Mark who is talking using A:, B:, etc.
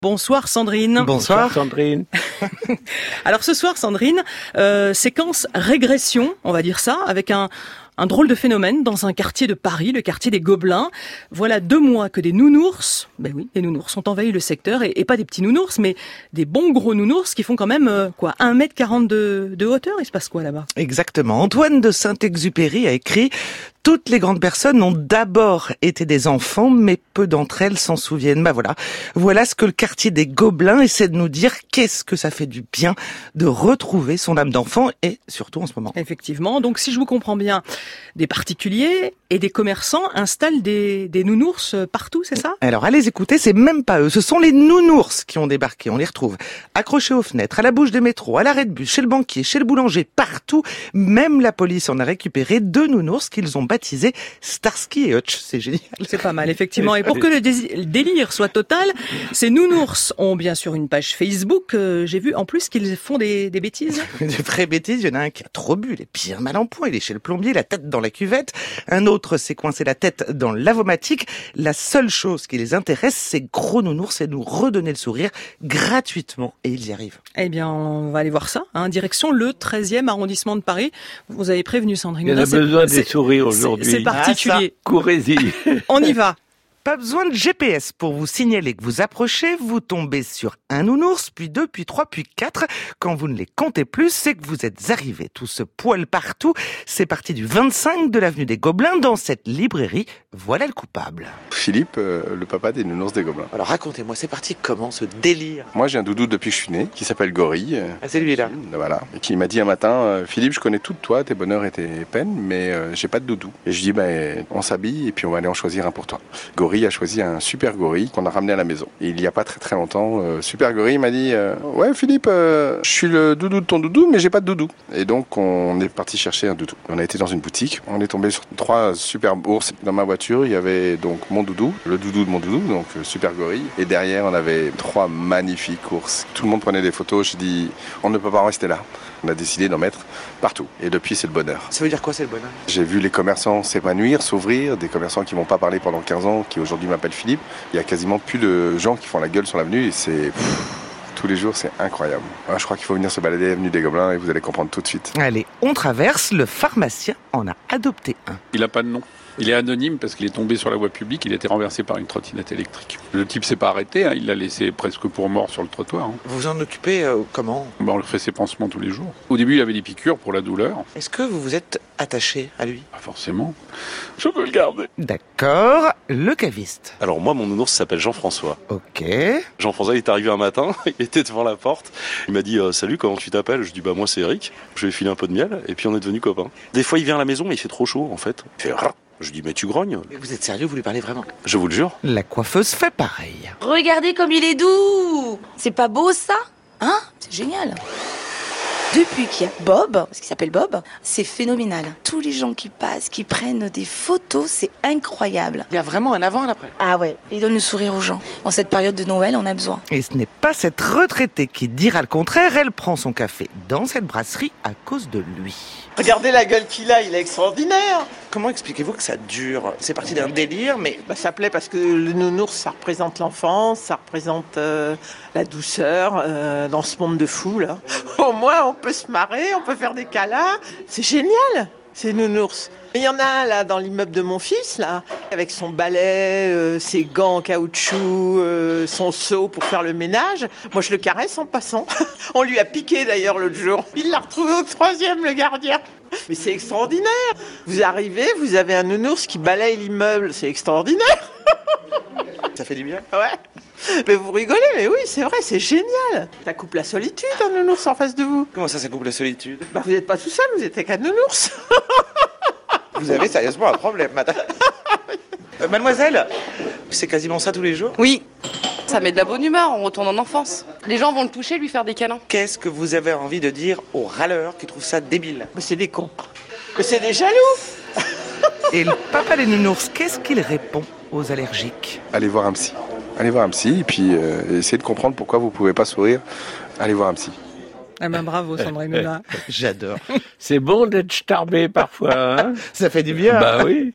A: Bonsoir Sandrine.
B: Bonsoir Sandrine.
A: Alors ce soir Sandrine, séquence régression, on va dire ça, avec un drôle de phénomène dans un quartier de Paris, le quartier des Gobelins. Voilà 2 mois que des nounours, ben oui, des nounours ont envahi le secteur, et pas des petits nounours, mais des bons gros nounours qui font quand même 1,40 m de hauteur. Il se passe quoi là-bas?
B: Exactement. Antoine de Saint-Exupéry a écrit « Toutes les grandes personnes ont d'abord été des enfants, mais peu d'entre elles s'en souviennent. » Voilà ce que le quartier des Gobelins essaie de nous dire. Qu'est-ce que ça fait du bien de retrouver son âme d'enfant, et surtout en ce moment.
A: Effectivement. Donc si je vous comprends bien, des particuliers et des commerçants installent des nounours partout, c'est ça?
B: Alors allez écouter, c'est même pas eux, ce sont les nounours qui ont débarqué. On les retrouve accrochés aux fenêtres, à la bouche des métros, à l'arrêt de bus, chez le banquier, chez le boulanger, partout. Même la police en a récupéré 2 nounours qu'ils ont baptisés Starsky et Hutch. C'est génial. C'est
A: pas mal, effectivement. Et pour que le délire soit total, ces nounours ont bien sûr une page Facebook. J'ai vu en plus qu'ils font des bêtises.
B: Des vraies bêtises. Il y en a un qui a trop bu, il est bien mal en point. Il est chez le plombier, la tête dans la cuvette. Un autre s'est coincé la tête dans l'avomatique. La seule chose qui les intéresse, c'est gros nounours, c'est nous redonner le sourire gratuitement. Et ils y arrivent.
A: Eh bien, on va aller voir ça. Direction le 13e arrondissement de Paris. Vous avez prévenu Sandrine.
C: Il y en a besoin des sourires aujourd'hui.
A: C'est particulier.
C: Courez-y.
A: On y va.
B: Pas besoin de GPS pour vous signaler que vous approchez, vous tombez sur un nounours, puis 2, puis 3, puis 4. Quand vous ne les comptez plus, c'est que vous êtes arrivés. Tout ce poil partout, c'est parti du 25 de l'avenue des Gobelins. Dans cette librairie, voilà le coupable.
D: Philippe, le papa des nounours des Gobelins.
B: Alors racontez-moi, c'est parti comment ce délire?
D: Moi j'ai un doudou depuis que je suis né, qui s'appelle Gorille.
B: Ah, c'est lui là.
D: Voilà. Et qui m'a dit un matin, Philippe, je connais tout de toi, tes bonheurs et tes peines, mais j'ai pas de doudou. Et je dis, on s'habille et puis on va aller en choisir un pour toi. Gorille a choisi un super gorille qu'on a ramené à la maison. Et il y a pas très longtemps, super gorille m'a dit ouais Philippe, je suis le doudou de ton doudou, mais j'ai pas de doudou. Et donc on est parti chercher un doudou. On a été dans une boutique, on est tombé sur 3 superbes ours. Dans ma voiture, il y avait donc mon doudou, le doudou de mon doudou, donc super gorille. Et derrière, on avait 3 magnifiques ours. Tout le monde prenait des photos. Je dis, on ne peut pas en rester là. On a décidé d'en mettre partout. Et depuis, c'est le bonheur.
B: Ça veut dire quoi, c'est le bonheur?
D: J'ai vu les commerçants s'épanouir, s'ouvrir, des commerçants qui m'ont pas parlé pendant 15 ans, qui aujourd'hui m'appellent Philippe. Il y a quasiment plus de gens qui font la gueule sur l'avenue et c'est... tous les jours, c'est incroyable. Je crois qu'il faut venir se balader avenue des Gobelins et vous allez comprendre tout de suite.
B: Allez, on traverse. Le pharmacien en a adopté un.
E: Il n'a pas de nom. Il est anonyme parce qu'il est tombé sur la voie publique, il a été renversé par une trottinette électrique. Le type s'est pas arrêté, il l'a laissé presque pour mort sur le trottoir.
B: Vous vous en occupez comment?
E: On lui fait ses pansements tous les jours. Au début, il avait des piqûres pour la douleur.
B: Est-ce que vous vous êtes attaché à lui?
E: Pas forcément. Je veux le garder.
B: D'accord, le caviste.
F: Alors moi, mon nounours s'appelle Jean-François.
B: Ok.
F: Jean-François, il est arrivé un matin, il était devant la porte. Il m'a dit « Salut, comment tu t'appelles ?» Je dis « Moi, c'est Eric. » Je lui ai filé un peu de miel et puis on est devenus copains. Des fois, il vient à la maison, mais il fait trop chaud, en fait. Il fait « Rrr !» Je dis « Mais tu grognes ?»
B: Mais vous êtes sérieux, vous lui parlez vraiment?
F: Je vous le jure.
B: La coiffeuse fait pareil.
G: Regardez comme il est doux. C'est pas beau ça? Hein? C'est génial. Depuis qu'il y a Bob, parce qu'il s'appelle Bob, c'est phénoménal. Tous les gens qui passent, qui prennent des photos, c'est incroyable.
B: Il y a vraiment un avant et un après.
G: Ah ouais, il donne le sourire aux gens. En cette période de Noël, on a besoin.
B: Et ce n'est pas cette retraitée qui dira le contraire. Elle prend son café dans cette brasserie à cause de lui.
H: Regardez la gueule qu'il a, il est extraordinaire.
B: Comment expliquez-vous que ça dure? C'est parti d'un délire, mais...
H: Ça plaît parce que le nounours, ça représente l'enfance, ça représente la douceur dans ce monde de fou, là. Au moins, on peut se marrer, on peut faire des câlins. C'est génial, ces nounours. Il y en a un, là, dans l'immeuble de mon fils, là, avec son balai, ses gants en caoutchouc, son seau pour faire le ménage. Moi, je le caresse en passant. On lui a piqué, d'ailleurs, l'autre jour. Il l'a retrouvé au 3e, le gardien. Mais c'est extraordinaire. Vous arrivez, vous avez un nounours qui balaye l'immeuble. C'est extraordinaire.
B: Ça fait du bien?
H: Ouais. Mais vous rigolez, mais oui, c'est vrai, c'est génial. Ça coupe la solitude, un nounours en face de vous.
B: Comment ça coupe la solitude?
H: Vous n'êtes pas tout seul, vous êtes avec un nounours.
B: Vous avez sérieusement un problème, madame. Mademoiselle, c'est quasiment ça tous les jours?
I: Oui, ça met de la bonne humeur, on retourne en enfance. Les gens vont le toucher, lui faire des câlins.
B: Qu'est-ce que vous avez envie de dire aux râleurs qui trouvent ça débile?
H: Mais c'est des cons. Mais c'est des jaloux.
B: Et le papa des nounours, qu'est-ce qu'il répond aux allergiques?
D: Allez voir un psy. Allez voir un psy et puis essayez de comprendre pourquoi vous pouvez pas sourire. Allez voir un psy.
A: Ah ben bravo Sandrine.
B: J'adore.
C: C'est bon d'être starbé parfois, hein?
B: Ça fait du bien.
C: Bah oui.